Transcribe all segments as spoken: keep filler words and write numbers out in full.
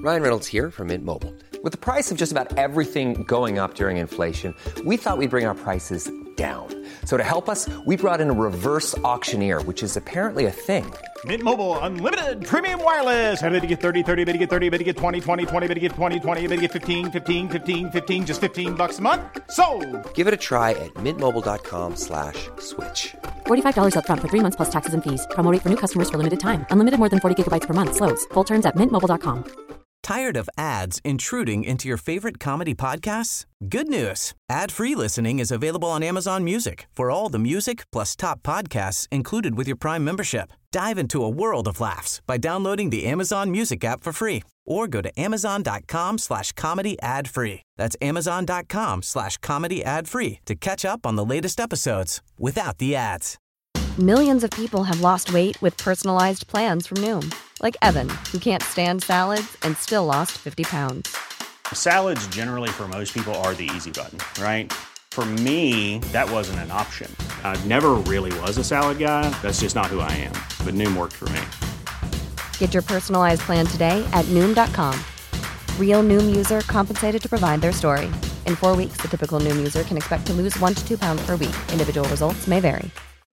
Ryan Reynolds here from Mint Mobile. With the price of just about everything going up during inflation, we thought we'd bring our prices down. So to help us, we brought in a reverse auctioneer, which is apparently a thing. Mint Mobile Unlimited Premium Wireless. How to get thirty, thirty, how to get thirty, how to get twenty, twenty, twenty, how to get twenty, twenty, how to get fifteen, fifteen, fifteen, fifteen, just fifteen bucks a month? Sold! Give it a try at mintmobile.com slash switch. forty-five dollars up front for three months plus taxes and fees. Promo rate for new customers for limited time. Unlimited more than forty gigabytes per month. Slows full terms at mint mobile dot com. Tired of ads intruding into your favorite comedy podcasts? Good news. Ad-free listening is available on Amazon Music for all the music plus top podcasts included with your Prime membership. Dive into a world of laughs by downloading the Amazon Music app for free or go to amazon.com slash comedy ad free. That's amazon.com slash comedy ad free to catch up on the latest episodes without the ads. Millions of people have lost weight with personalized plans from Noom. Like Evan, who can't stand salads and still lost fifty pounds. Salads generally for most people are the easy button, right? For me, that wasn't an option. I never really was a salad guy. That's just not who I am. But Noom worked for me. Get your personalized plan today at Noom dot com. Real Noom user compensated to provide their story. In four weeks, the typical Noom user can expect to lose one to two pounds per week. Individual results may vary.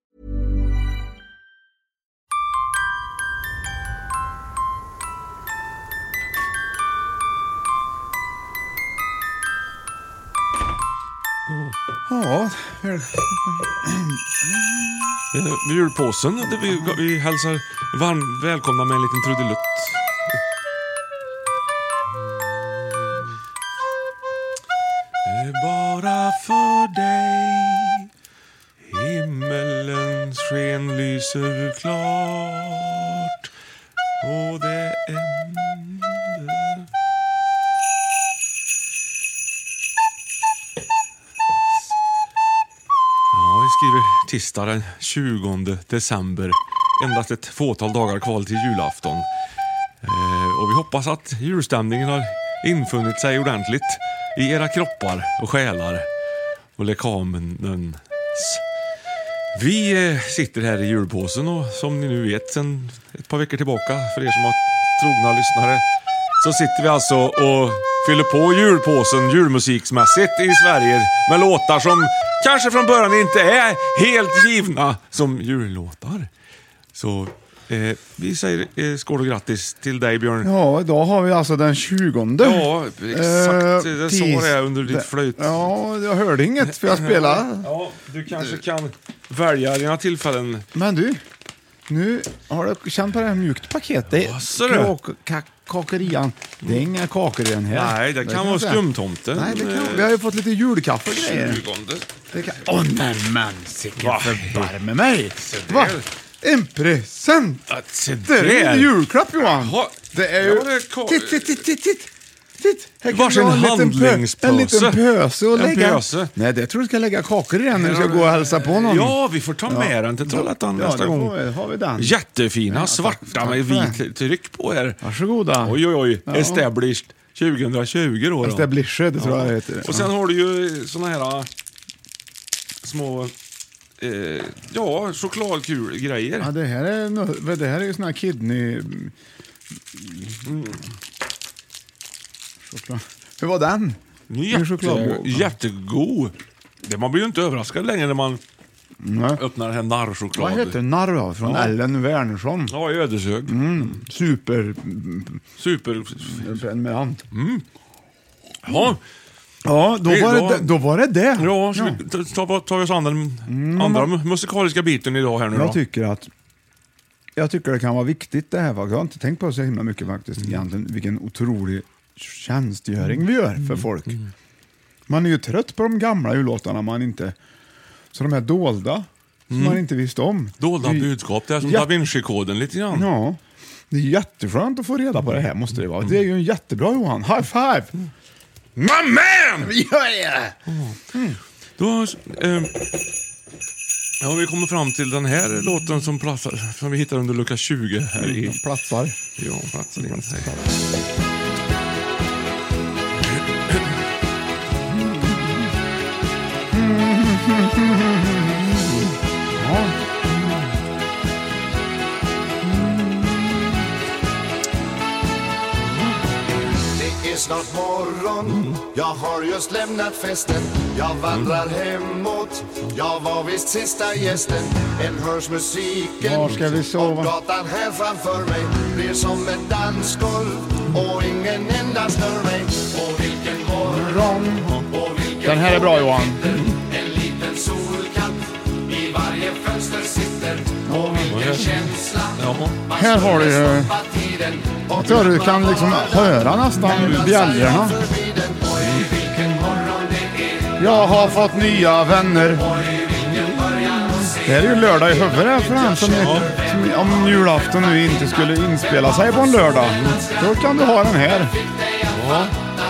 Ja, julpåsen, det vi, vi hälsar varmt välkomna med en liten trudelutt. Bara för dig himmelens sken lyser klart och det änder. Ja, vi skriver tisdag den tjugonde december. Endast ett fåtal dagar kvar till julafton. Eh, och vi hoppas att julstämningen har infunnit sig ordentligt i era kroppar och själar och lekamens. Vi eh, sitter här i julpåsen och som ni nu vet sen ett par veckor tillbaka, för er som har trogna lyssnare, så sitter vi alltså och fyller på julpåsen julmusiksmässigt i Sverige med låtar som kanske från början inte är helt givna som jullåtar. Så eh, vi säger eh, skål och grattis till dig, Björn. Ja, idag har vi alltså den tjugonde. Ja, exakt. Eh, det sa det under ditt flöjt. Ja, jag hörde inget för jag spelade. Ja, du kanske kan välja dina tillfällen. Men du, nu har du känt på det här mjukt paket. Det är kakerian. Det är inga kakor i den här. Nej, det, det kan vara skumtomten. Nej, det kan, vi har ju fått lite julkaffe och grejer. Det kan... Åh, nej men, sicken förbarme mig. Va? En present. Det är ju en julklapp, Johan. Ha. Det är ju... Ja, det är titt, titt, titt, titt, titt. Titt. Här Vars en, en handlingspöse. En liten pöse och lägga. Pöse. Nej, det tror jag ska lägga kakor i den när du ska gå och hälsa på någon. Ja, vi får ta med ja. den till Trollhättan ja, nästa gång. Vi, har vi den. Jättefina, ja, svarta tack, med vit tryck på er. Varsågoda. Oj, oj, oj. Ja. Established tjugohundratjugo då. Established, det ja. tror jag det heter. Och sen har du ju såna här små... Eh, ja, chokladkul-grejer. Ja, det här är, det här är ju såna här kidney... Mm. Choklad. Hur var den? Jätte, jättegod. Det, man blir ju inte överraskad längre när man Nej. öppnar den här narrchoklad. Vad heter narr då? Från ja. Ellen Wernersson. Ja, i Ödeshög. Mm. Super... Super... Prenumerant. Mm. Ja. Ja, då var det, då var det det. Ja, så ja. vi tar, tar vi oss an den mm, andra man, musikaliska biten idag här nu jag då. Tycker att jag tycker det kan vara viktigt det här. Jag har inte tänkt på det så himla mycket faktiskt. Mm. Egentligen vilken otrolig tjänstgöring vi gör för folk. Mm. Man är ju trött på de gamla jullåtarna man inte... Så de här dolda mm. som man inte visste om. Dolda det, budskap, det är som jät- Da Vinci-koden lite grann. Ja, det är jätteskönt att få reda på det här måste det vara. Det är ju en jättebra Johan. High five! Mm. My man! Ja, ja! Mm. Då eh, ja, vi kommer fram till den här låten som, platsar, som vi hittar under lucka tjugo här i... Platsar. Ja, platsar in sig. snart morgon. Jag har just lämnat festen. Jag vandrar hemåt. Jag var visst sista gästen. En hörs musiken. Var ska vi sova? Och gatan här framför mig blir som ett dansgolv. Och ingen enda stör mig. Och vilken morgon. Och vilken Den här är bra, Johan. En liten solkatt i varje fönster sitter. Och vilken känsla. Här har du ju... Jag tror du kan liksom höra nästan bjällrorna. Jag har fått nya vänner. Det är ju lördag i huvudet för den som, är, som om julafton nu inte skulle inspela sig på en lördag. Då kan du ha den här. Ja.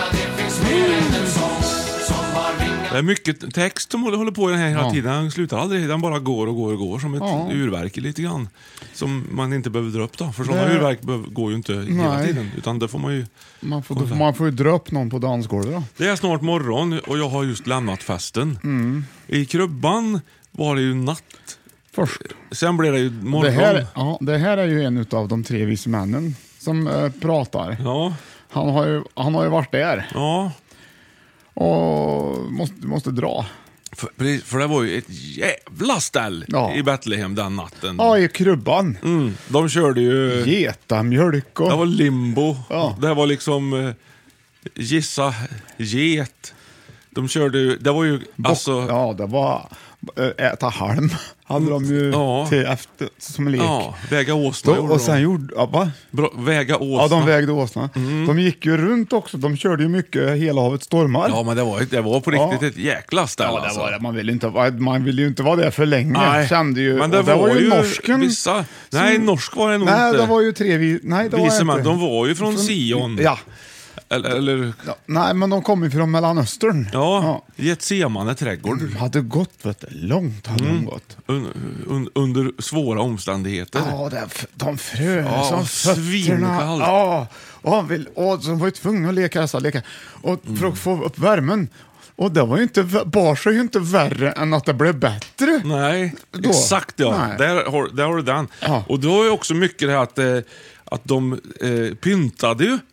Det är mycket text som håller på i den här hela Ja. tiden. Den slutar aldrig. Den bara går och går och går som ett Ja. urverk lite grann. Som man inte behöver dra upp då. För sådana Det- urverk behöver- går ju inte hela Nej. tiden. Utan det får man ju... Man får, då får man får ju dra upp någon på dansgolvet då. Det är snart morgon och jag har just lämnat festen. Mm. I krubban var det ju natt. Först. Sen blev det ju morgon. Det här, ja, det här är ju en av de tre vise männen som eh, pratar. Ja. Han har ju, han har ju varit där. Ja. Och måste, måste dra. För, för det var ju ett jävla ställ Ja. i Betlehem den natten. Ja, i krubban. Mm, de körde ju... Getamjölk och... Det var limbo. Ja. Det var liksom eh, gissa get. De körde ju, det var ju alltså... Ja, det var äh, äta halm. Hade de ju Ja. till efter, som lek. Ja, väga åsna Då, gjorde och sen de. gjorde... Ja, va? Bra, väga åsna. Ja, de vägde åsna. De gick ju runt också. De körde ju mycket hela havet stormar. Ja, men det var, det var på riktigt Ja. ett jäkla ställ Ja, det alltså. var det. Man ville inte vara, man ville ju inte vara där för länge. Nej, Kände ju. men det, och var, var ju ju norsken. vissa... Nej, norsk var det nog Nej, inte. det var ju tre vi... Nej, det var Vise inte. män, de var ju från, Från- Sion. Ja. Eller... eller ja. Nej, men de kom ju från Mellanöstern. ja, Getsemane trädgård. De hade gått, vet du. Långt hade Mm. de gått. Un, un, under svåra omständigheter. Ja, det, de frös Ja, som fötterna. svinkallt. Ja, och han vill, och de var ju tvungna att leka dessa lekar. Och för att få upp värmen. Och det var ju inte, bar sig ju inte värre än att det blev bättre. Nej, Då. exakt ja. Nej. Där har, där har du den. Ja. Och då är också mycket det här att, eh, att de eh, pyntade ju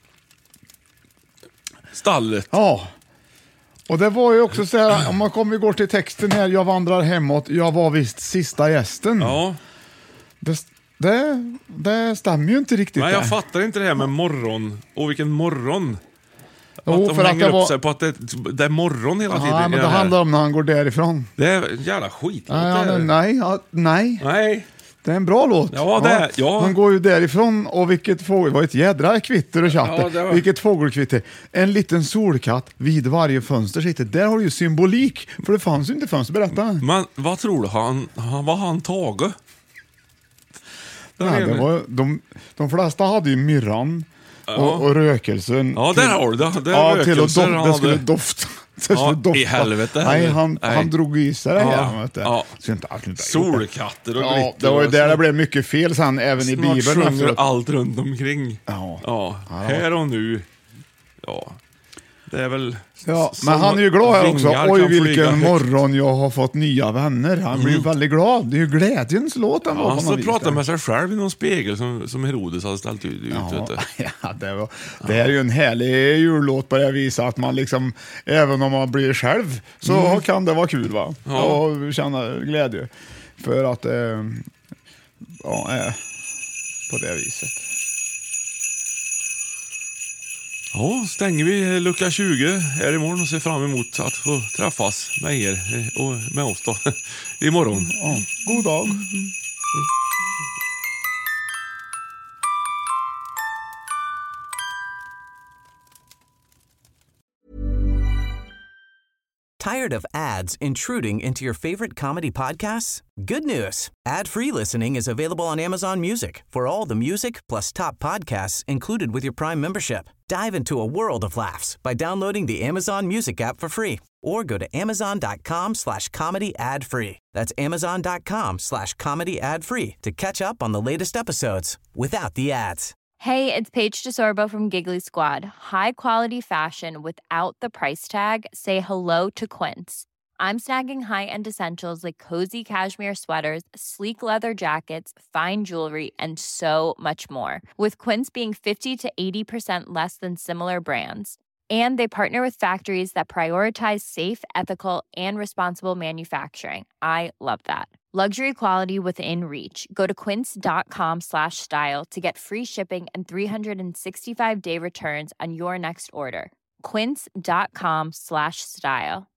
stallet. Ja. Och det var ju också så här, om man kommer går till texten här, jag vandrar hemåt, jag var visst sista gästen. Ja. Det, det, det stämmer ju inte riktigt. Nej, jag där. fattar inte det här med morgon. Och vilken morgon. Jo, att de för att hänger det upp var- sig på att det, det är morgon hela tiden. Ja, i men det här. handlar om när han går därifrån. Det är en jävla skit. Nej, ja, men nej, ja, nej. Nej. Det är en bra låt. Ja, det är- ja. Han går ju därifrån och vilket fågel, det var ett jädra kvitter och chatter. Ja, det var- Vilket fågelkvitter. En liten solkatt vid varje fönster sitter. Där har du ju symbolik. För det fanns ju inte fönster, berätta. Men vad tror du? Han, han, var han Tage? Nej, det var, de, de flesta hade ju myrran Ja. och, och rökelsen. Ja, där har du det. Det är Ja, till att rökelser dom, han det skulle hade. dofta. Det Ja, skulle dofta. i helvete. Nej, han, Nej. han drog i sig det Ja, här. vet du. ja. Så inte, allt inte gjort det. Solkatter och Ja, glitter. det var ju och där så. det blev mycket fel sen, även i Snart Bibeln. sjunger efteråt. allt runt omkring. Ja. Ja, Ja. här och nu. Ja, det är väl... Ja, s- men som han är ju glad här också. vingar Oj, kan flyga vilken högt. morgon jag har fått nya vänner. Han blir ju väldigt glad. Det är ju glädjens låt ändå. Ja, han på står något och vis pratar där. med sig själv i någon spegel som, som Herodes hade ställt ut. ut Ja, vet du. ja, det, var, det här är ju en härlig jullåt på det viset att man liksom, även om man blir själv, så kan det vara kul va? Mm. Ja. Och känna glädje. För att, eh, ja, eh, på det viset. Ja, stänger vi lucka tjugo här imorgon och ser fram emot att få träffas med er eh, och med oss då imorgon. Ja, god dag. Tired of ads intruding into your favorite comedy podcasts? Good news. Ad-free listening is available on Amazon Music for all the music plus top podcasts included with your Prime membership. Dive into a world of laughs by downloading the Amazon Music app for free or go to amazon.com slash comedy ad free. That's amazon.com slash comedy ad free to catch up on the latest episodes without the ads. Hey, it's Paige DeSorbo from Giggly Squad. High quality fashion without the price tag. Say hello to Quince. I'm snagging high-end essentials like cozy cashmere sweaters, sleek leather jackets, fine jewelry, and so much more. With Quince being fifty to eighty percent less than similar brands. And they partner with factories that prioritize safe, ethical, and responsible manufacturing. I love that. Luxury quality within reach. Go to quince.com slash style to get free shipping and three sixty-five day returns on your next order. Quince.com slash style.